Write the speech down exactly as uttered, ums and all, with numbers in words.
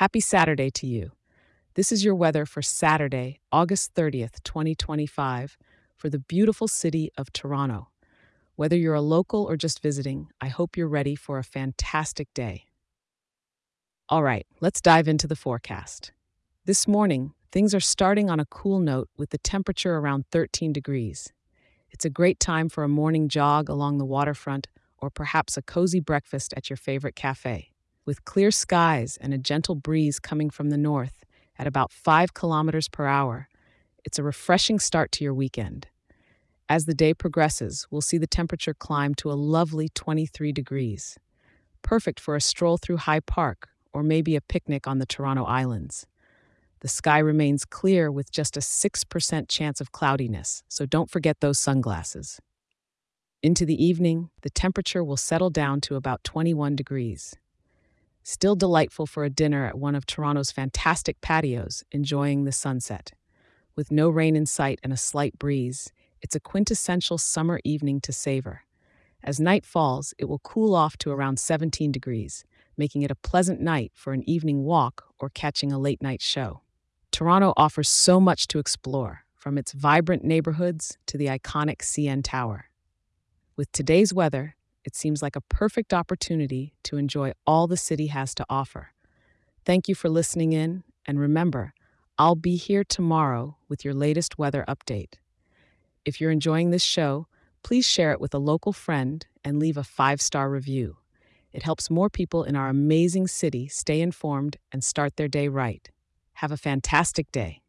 Happy Saturday to you. This is your weather for Saturday, August thirtieth, twenty twenty-five, for the beautiful city of Toronto. Whether you're a local or just visiting, I hope you're ready for a fantastic day. All right, let's dive into the forecast. This morning, things are starting on a cool note with the temperature around thirteen degrees. It's a great time for a morning jog along the waterfront or perhaps a cozy breakfast at your favorite cafe. With clear skies and a gentle breeze coming from the north at about five kilometers per hour, it's a refreshing start to your weekend. As the day progresses, we'll see the temperature climb to a lovely twenty-three degrees, perfect for a stroll through High Park or maybe a picnic on the Toronto Islands. The sky remains clear with just a six percent chance of cloudiness, so don't forget those sunglasses. Into the evening, the temperature will settle down to about twenty-one degrees. Still delightful for a dinner at one of Toronto's fantastic patios, enjoying the sunset. With no rain in sight and a slight breeze, it's a quintessential summer evening to savor. As night falls, it will cool off to around seventeen degrees, making it a pleasant night for an evening walk or catching a late-night show. Toronto offers so much to explore, from its vibrant neighborhoods to the iconic C N Tower. With today's weather, it seems like a perfect opportunity to enjoy all the city has to offer. Thank you for listening in, and remember, I'll be here tomorrow with your latest weather update. If you're enjoying this show, please share it with a local friend and leave a five-star review. It helps more people in our amazing city stay informed and start their day right. Have a fantastic day.